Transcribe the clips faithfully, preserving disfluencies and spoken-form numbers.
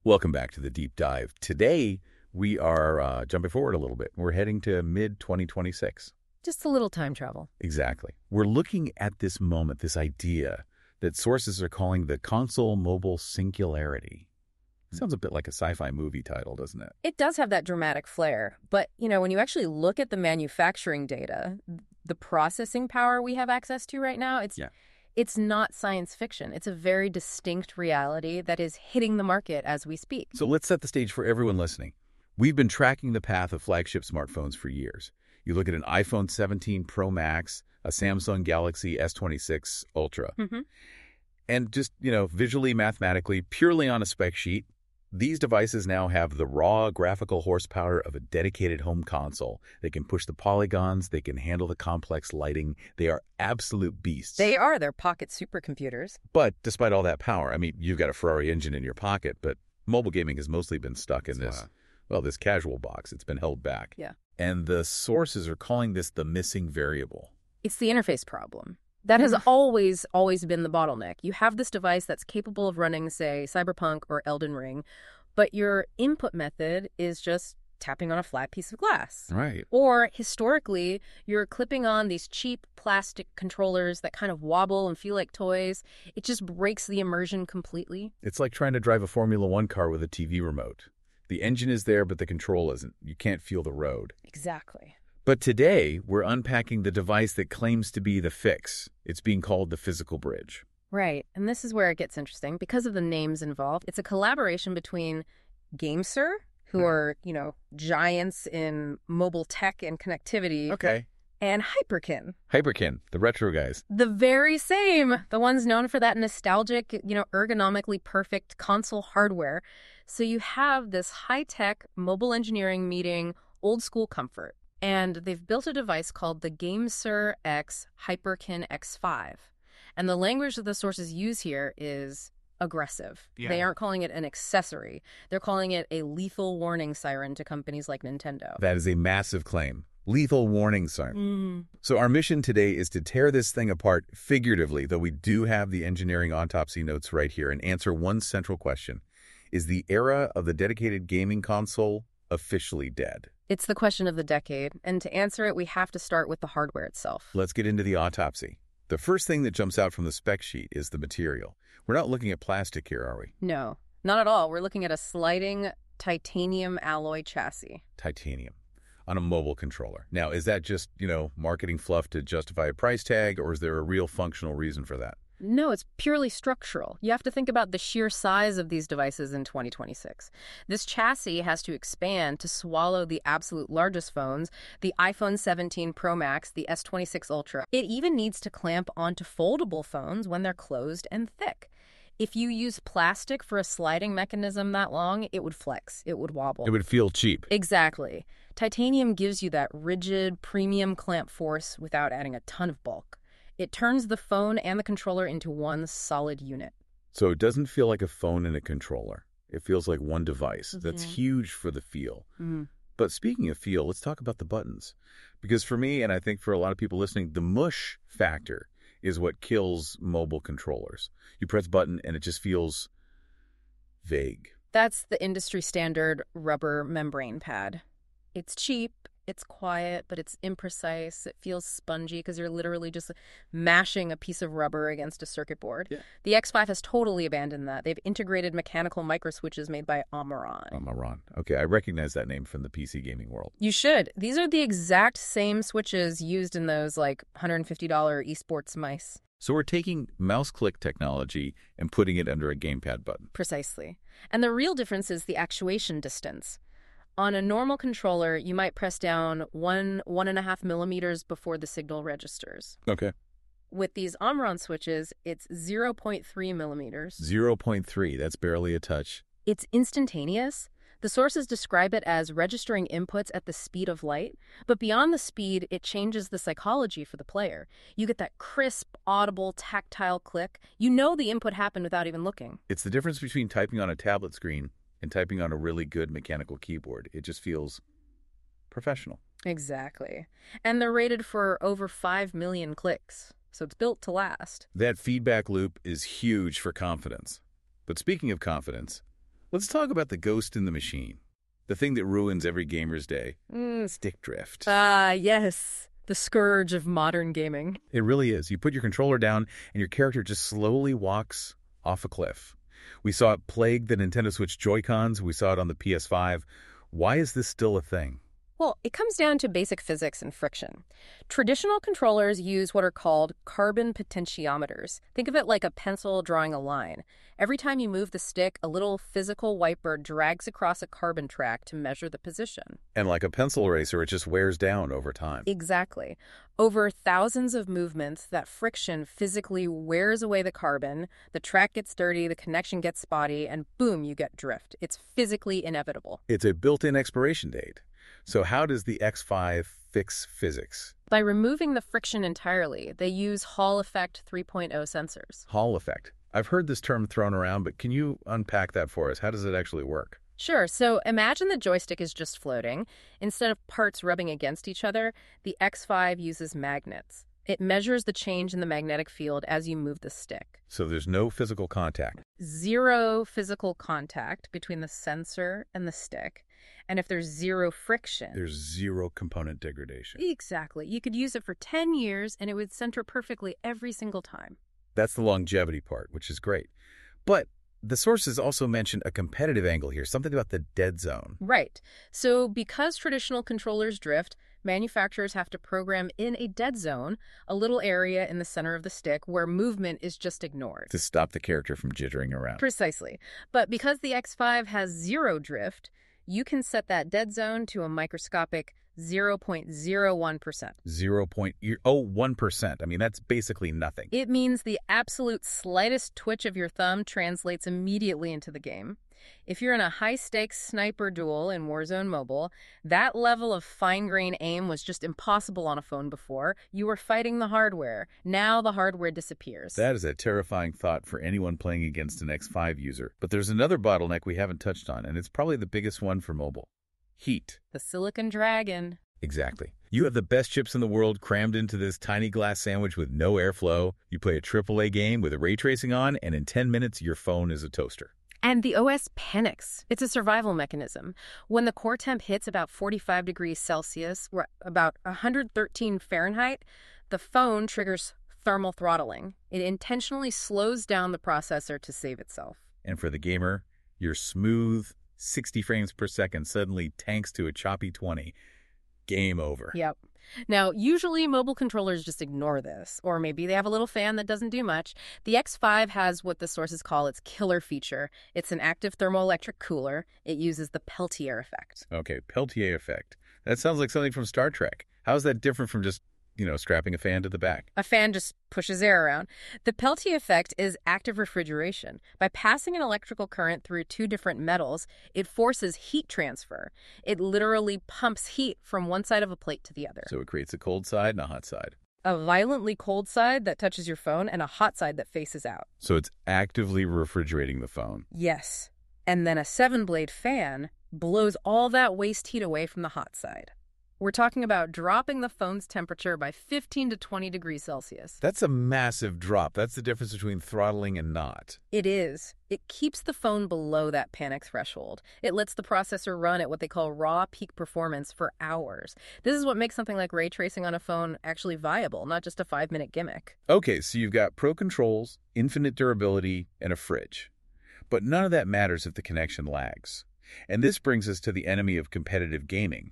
Welcome back to the Deep Dive. Today, we are uh, jumping forward a little bit. We're heading to mid twenty twenty-six. Just a little time travel. Exactly. We're looking at this moment, this idea that sources are calling the console mobile singularity. Sounds a bit like a sci-fi movie title, doesn't it? It does have that dramatic flair. But, you know, when you actually look at the manufacturing data, the processing power we have access to right now, it's Yeah. it's not science fiction. It's a very distinct reality that is hitting the market as we speak. So let's set the stage for everyone listening. We've been tracking the path of flagship smartphones for years. You look at an iPhone seventeen Pro Max, a Samsung Galaxy S twenty-six Ultra, Mm-hmm. and just, you know, visually, mathematically, purely on a spec sheet, these devices now have the raw graphical horsepower of a dedicated home console. They can push the polygons. They can handle the complex lighting. They are absolute beasts. They are their pocket supercomputers. But despite all that power, I mean, you've got a Ferrari engine in your pocket, but mobile gaming has mostly been stuck in this, Wow. well, this casual box. It's been held back. Yeah. And the sources are calling this the missing variable. It's the interface problem. That has always, always been the bottleneck. You have this device that's capable of running, say, Cyberpunk or Elden Ring, but your input method is just tapping on a flat piece of glass. Right. Or, historically, you're clipping on these cheap plastic controllers that kind of wobble and feel like toys. It just breaks the immersion completely. It's like trying to drive a Formula One car with a T V remote. The engine is there, but the control isn't. You can't feel the road. Exactly. But today, we're unpacking the device that claims to be the fix. It's being called the physical bridge. Right. And this is where it gets interesting because of the names involved. It's a collaboration between GameSir, who are, you know, giants in mobile tech and connectivity, Okay. and Hyperkin. Hyperkin, the retro guys. The very same. The ones known for that nostalgic, you know, ergonomically perfect console hardware. So you have this high-tech mobile engineering meeting old-school comfort. And they've built a device called the GameSir X Hyperkin X five. And the language that the sources use here is aggressive. Yeah. They aren't calling it an accessory. They're calling it a lethal warning siren to companies like Nintendo. That is a massive claim. Lethal warning siren. Mm. So our mission today is to tear this thing apart figuratively, though we do have the engineering autopsy notes right here, and answer one central question. Is the era of the dedicated gaming console officially dead? It's the question of the decade, and to answer it, we have to start with the hardware itself. Let's get into the autopsy. The first thing that jumps out from the spec sheet is the material. We're not looking at plastic here, are we? No, not at all. We're looking at a sliding titanium alloy chassis. Titanium on a mobile controller. Now, is that just, you know, marketing fluff to justify a price tag, or is there a real functional reason for that? No, it's purely structural. You have to think about the sheer size of these devices in twenty twenty-six. This chassis has to expand to swallow the absolute largest phones, the iPhone seventeen Pro Max, the S twenty-six Ultra. It even needs to clamp onto foldable phones when they're closed and thick. If you use plastic for a sliding mechanism that long, it would flex, it would wobble. It would feel cheap. Exactly. Titanium gives you that rigid, premium clamp force without adding a ton of bulk. It turns the phone and the controller into one solid unit. So it doesn't feel like a phone and a controller. It feels like one device. That's Mhm. huge for the feel. Mm. But speaking of feel, let's talk about the buttons. Because for me, and I think for a lot of people listening, the mush factor is what kills mobile controllers. You press button and it just feels vague. That's the industry standard rubber membrane pad. It's cheap, it's quiet, but it's imprecise. It feels spongy because you're literally just mashing a piece of rubber against a circuit board. Yeah. The X five has totally abandoned that. They've integrated mechanical microswitches made by Omron. Omron. Okay, I recognize that name from the P C gaming world. You should. These are the exact same switches used in those like one hundred fifty dollars esports mice. So we're taking mouse click technology and putting it under a gamepad button. Precisely. And the real difference is the actuation distance. On a normal controller, you might press down one, one and a half millimeters before the signal registers. Okay. With these Omron switches, it's zero point three millimeters. zero point three, that's barely a touch. It's instantaneous. The sources describe it as registering inputs at the speed of light, but beyond the speed, it changes the psychology for the player. You get that crisp, audible, tactile click. You know the input happened without even looking. It's the difference between typing on a tablet screen and typing on a really good mechanical keyboard. It just feels professional. Exactly. And they're rated for over five million clicks, so it's built to last. That feedback loop is huge for confidence. But speaking of confidence, Let's talk about the ghost in the machine. The thing that ruins every gamer's day. Mm. Stick drift. Ah, yes. The scourge of modern gaming. It really is. You put your controller down and your character just slowly walks off a cliff. We saw it plague the Nintendo Switch Joy-Cons. We saw it on the P S five. Why is this still a thing? Well, it comes down to basic physics and friction. Traditional controllers use what are called carbon potentiometers. Think of it like a pencil drawing a line. Every time you move the stick, a little physical wiper drags across a carbon track to measure the position. And like a pencil eraser, it just wears down over time. Exactly. Over thousands of movements, that friction physically wears away the carbon, the track gets dirty, the connection gets spotty, and boom, you get drift. It's physically inevitable. It's a built-in expiration date. So how does the X five fix physics? By removing the friction entirely, they use Hall effect three point oh sensors. Hall effect. I've heard this term thrown around, but can you unpack that for us? How does it actually work? Sure. So imagine the joystick is just floating. Instead of parts rubbing against each other, the X five uses magnets. It measures the change in the magnetic field as you move the stick. So there's no physical contact. Zero physical contact between the sensor and the stick. And if there's zero friction... There's zero component degradation. Exactly. You could use it for ten years and it would center perfectly every single time. That's the longevity part, which is great. But the sources also mention a competitive angle here, something about the dead zone. Right. So because traditional controllers drift, manufacturers have to program in a dead zone, a little area in the center of the stick where movement is just ignored. To stop the character from jittering around. Precisely. But because the X five has zero drift, you can set that dead zone to a microscopic zero point zero one percent. zero point zero one percent. I mean, that's basically nothing. It means the absolute slightest twitch of your thumb translates immediately into the game. If you're in a high-stakes sniper duel in Warzone Mobile, that level of fine-grain aim was just impossible on a phone before. You were fighting the hardware. Now the hardware disappears. That is a terrifying thought for anyone playing against an X five user. But there's another bottleneck we haven't touched on, and it's probably the biggest one for mobile. Heat. The Silicon Dragon. Exactly. You have the best chips in the world crammed into this tiny glass sandwich with no airflow. You play a triple A game with a ray tracing on, and in ten minutes, your phone is a toaster. And the O S panics. It's a survival mechanism. When the core temp hits about forty-five degrees Celsius, or about one hundred thirteen Fahrenheit, the phone triggers thermal throttling. It intentionally slows down the processor to save itself. And for the gamer, your smooth sixty frames per second suddenly tanks to a choppy twenty. Game over. Yep. Now, usually mobile controllers just ignore this, or maybe they have a little fan that doesn't do much. The X five has what the sources call its killer feature. It's an active thermoelectric cooler. It uses the Peltier effect. Okay, Peltier effect. That sounds like something from Star Trek. How is that different from just, you know, strapping a fan to the back? A fan just pushes air around. The Peltier effect is active refrigeration. By passing an electrical current through two different metals, it forces heat transfer. It literally pumps heat from one side of a plate to the other. So it creates a cold side and a hot side. A violently cold side that touches your phone and a hot side that faces out. So it's actively refrigerating the phone. Yes. And then a seven-blade fan blows all that waste heat away from the hot side. We're talking about dropping the phone's temperature by fifteen to twenty degrees Celsius. That's a massive drop. That's the difference between throttling and not. It is. It keeps the phone below that panic threshold. It lets the processor run at what they call raw peak performance for hours. This is what makes something like ray tracing on a phone actually viable, not just a five-minute gimmick. Okay, so you've got pro controls, infinite durability, and a fridge. But none of that matters if the connection lags. And this brings us to the enemy of competitive gaming.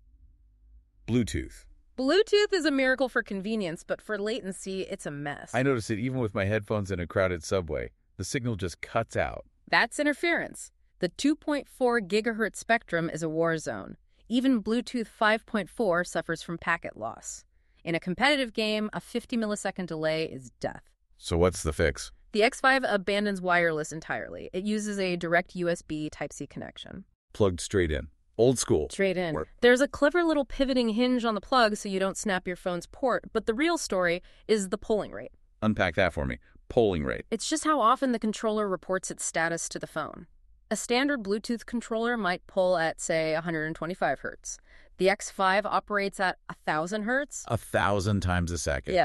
Bluetooth. Bluetooth is a miracle for convenience, but for latency, it's a mess. I notice it even with my headphones in a crowded subway. The signal just cuts out. That's interference. The two point four gigahertz spectrum is a war zone. Even Bluetooth five point four suffers from packet loss. In a competitive game, a fifty millisecond delay is death. So what's the fix? The X five abandons wireless entirely. It uses a direct U S B Type-C connection. Plugged straight in. Old school. Straight in. Work. There's a clever little pivoting hinge on the plug so you don't snap your phone's port, but the real story is the polling rate. Unpack that for me. Polling rate. It's just how often the controller reports its status to the phone. A standard Bluetooth controller might pull at, say, one hundred twenty-five hertz. The X five operates at one thousand hertz. A thousand times a second. Yes.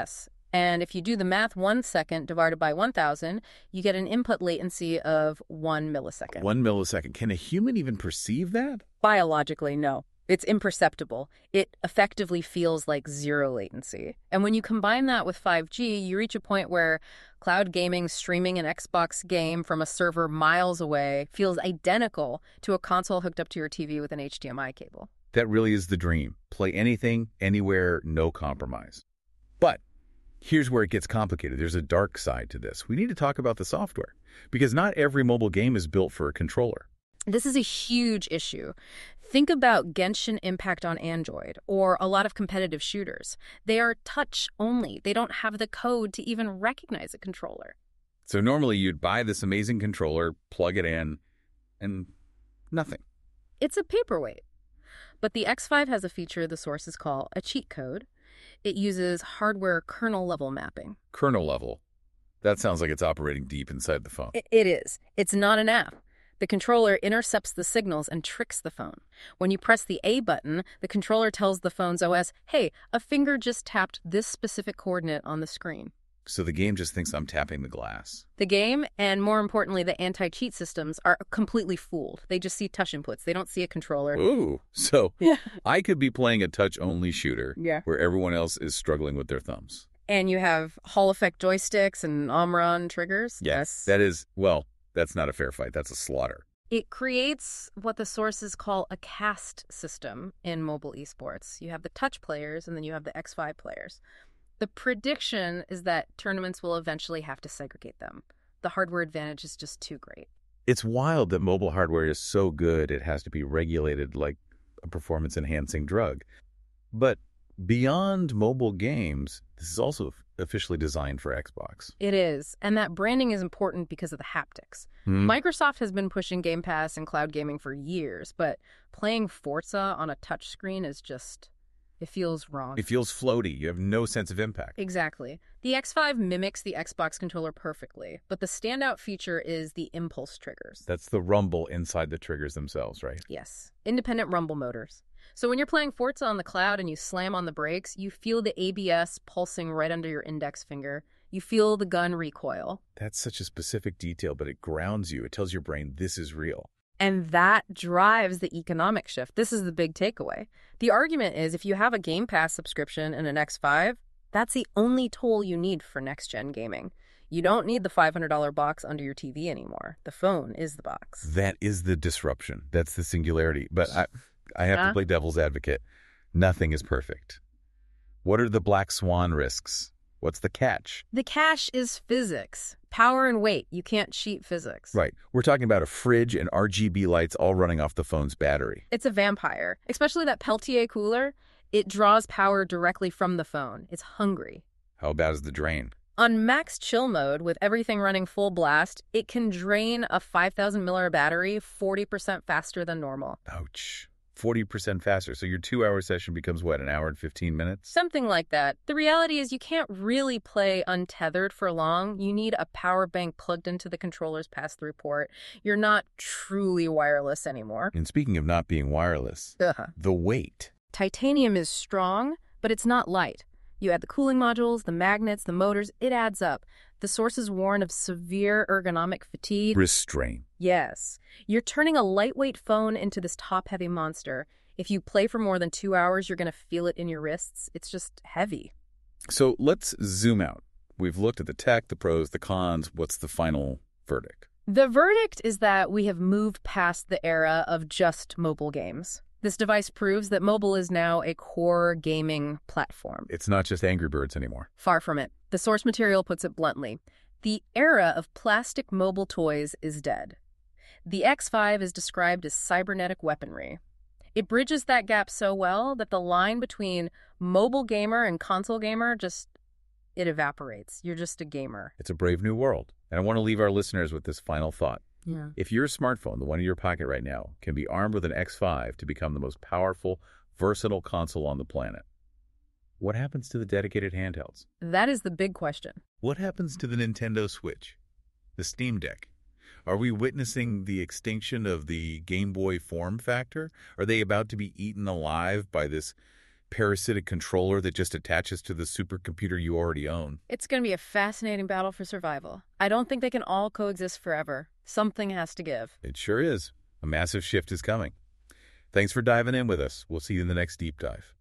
And if you do the math, one second divided by one thousand, you get an input latency of one millisecond. One millisecond. Can a human even perceive that? Biologically, no. It's imperceptible. It effectively feels like zero latency. And when you combine that with five G, you reach a point where cloud gaming streaming an Xbox game from a server miles away feels identical to a console hooked up to your T V with an H D M I cable. That really is the dream. Play anything, anywhere, no compromise. But here's where it gets complicated. There's a dark side to this. We need to talk about the software, because not every mobile game is built for a controller. This is a huge issue. Think about Genshin Impact on Android or a lot of competitive shooters. They are touch only. They don't have the code to even recognize a controller. So normally you'd buy this amazing controller, plug it in, and nothing. It's a paperweight. But the X five has a feature the sources call a cheat code. It uses hardware kernel level mapping. Kernel level. That sounds like it's operating deep inside the phone. It is. It's not an app. The controller intercepts the signals and tricks the phone. When you press the A button, the controller tells the phone's O S, hey, a finger just tapped this specific coordinate on the screen. So the game just thinks I'm tapping the glass. The game, and more importantly, the anti-cheat systems, are completely fooled. They just see touch inputs. They don't see a controller. Ooh, so Yeah. I could be playing a touch-only shooter Yeah. where everyone else is struggling with their thumbs. And you have Hall effect joysticks and Omron triggers. Yes, that is, well, that's not a fair fight. That's a slaughter. It creates what the sources call a caste system in mobile esports. You have the touch players, and then you have the X five players. The prediction is that tournaments will eventually have to segregate them. The hardware advantage is just too great. It's wild that mobile hardware is so good it has to be regulated like a performance-enhancing drug. But beyond mobile games, this is also officially designed for Xbox. It is, and that branding is important because of the haptics. Hmm. Microsoft has been pushing Game Pass and cloud gaming for years, but playing Forza on a touchscreen is just... it feels wrong. It feels floaty. You have no sense of impact. Exactly. The X five mimics the Xbox controller perfectly, but the standout feature is the impulse triggers. That's the rumble inside the triggers themselves, right? Yes. Independent rumble motors. So when you're playing Forza on the cloud and you slam on the brakes, you feel the A B S pulsing right under your index finger. You feel the gun recoil. That's such a specific detail, but it grounds you. It tells your brain this is real. And that drives the economic shift. This is the big takeaway. The argument is if you have a Game Pass subscription and an X five, that's the only tool you need for next-gen gaming. You don't need the five hundred dollars box under your T V anymore. The phone is the box. That is the disruption. That's the singularity. But I, I have Huh? to play devil's advocate. Nothing is perfect. What are the black swan risks? What's the catch? The catch is physics. Power and weight. You can't cheat physics. Right. We're talking about a fridge and R G B lights all running off the phone's battery. It's a vampire, especially that Peltier cooler. It draws power directly from the phone. It's hungry. How bad is the drain? On max chill mode, with everything running full blast, it can drain a five thousand milliamp battery forty percent faster than normal. Ouch. forty percent faster. So your two-hour session becomes, what, an hour and fifteen minutes? Something like that. The reality is you can't really play untethered for long. You need a power bank plugged into the controller's pass-through port. You're not truly wireless anymore. And speaking of not being wireless, Uh-huh. the weight. Titanium is strong, but it's not light. You add the cooling modules, the magnets, the motors, it adds up. The sources warn of severe ergonomic fatigue. Restraint. Yes. You're turning a lightweight phone into this top-heavy monster. If you play for more than two hours, you're going to feel it in your wrists. It's just heavy. So let's zoom out. We've looked at the tech, the pros, the cons. What's the final verdict? The verdict is that we have moved past the era of just mobile games. This device proves that mobile is now a core gaming platform. It's not just Angry Birds anymore. Far from it. The source material puts it bluntly. The era of plastic mobile toys is dead. The X five is described as cybernetic weaponry. It bridges that gap so well that the line between mobile gamer and console gamer just, it evaporates. You're just a gamer. It's a brave new world. And I want to leave our listeners with this final thought. Yeah. If your smartphone, the one in your pocket right now, can be armed with an X five to become the most powerful, versatile console on the planet, what happens to the dedicated handhelds? That is the big question. What happens to the Nintendo Switch? The Steam Deck? Are we witnessing the extinction of the Game Boy form factor? Are they about to be eaten alive by this parasitic controller that just attaches to the supercomputer you already own. It's going to be a fascinating battle for survival. I don't think they can all coexist forever. Something has to give. It sure is. A massive shift is coming. Thanks for diving in with us. We'll see you in the next deep dive.